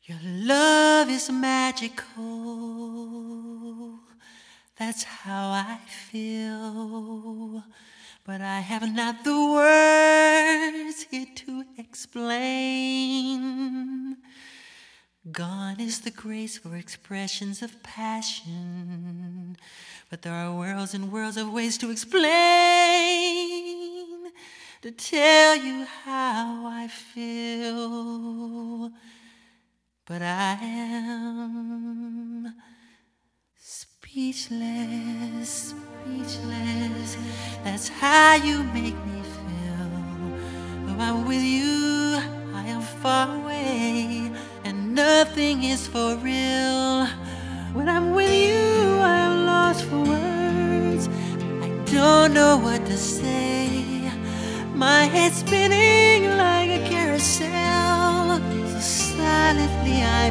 Your love is magical. That's how I feel. But I have not the words here to explain. Gone is the grace for expressions of passion. But there are worlds and worlds of ways to explain, to tell you how I feel. But I am speechless, speechless. That's how you make me feel. Though I'm with you, I am far away, and nothing is for real. When I'm with you, I am lost for words. I don't know what to say. My head's spinning like a carousel. So silently I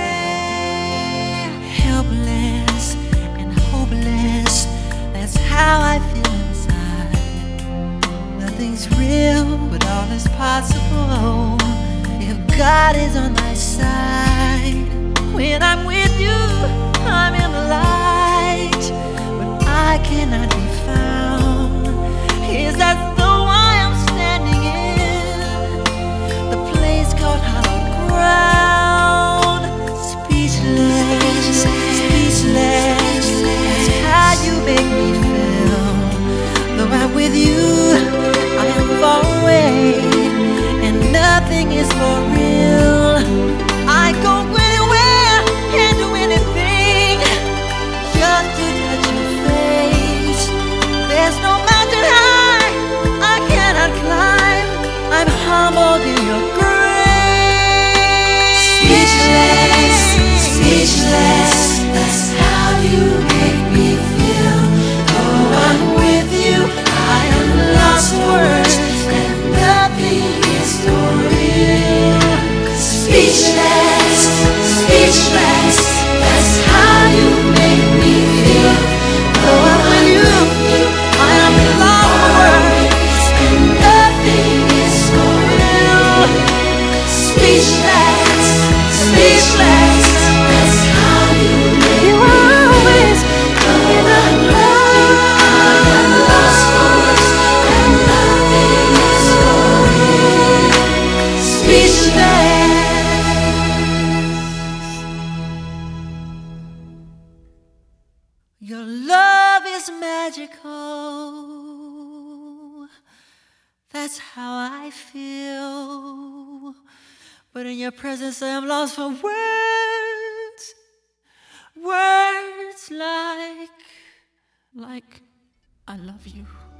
pray. Helpless and hopeless, that's how I feel inside. Nothing's real, but all is possible if God is on my side. When I'm with you, I'm in the light, but I cannot be found. Is that the why I'm standing in the place called hallowed ground? Speechless, speechless. That's how you make me feel. Though I'm with you, I am far away, and nothing is for real. I go anywhere and do anything just to touch your face. There's no mountain high I cannot climb. I'm humbled in your grace. Speechless, speechless. That's how you make me feel. Though I'm with you, I am lost for words, and nothing is for real. Speechless, speechless. That's how you make me feel. Though I'm with you, I am lost for words, and nothing is for real. Speechless, speechless. That's how you make me feel. Though I'm with you, I am lost for words, and nothing is for real. Speechless. Your love is magical. That's how I feel. But in your presence I am lost for words. Words like I love you.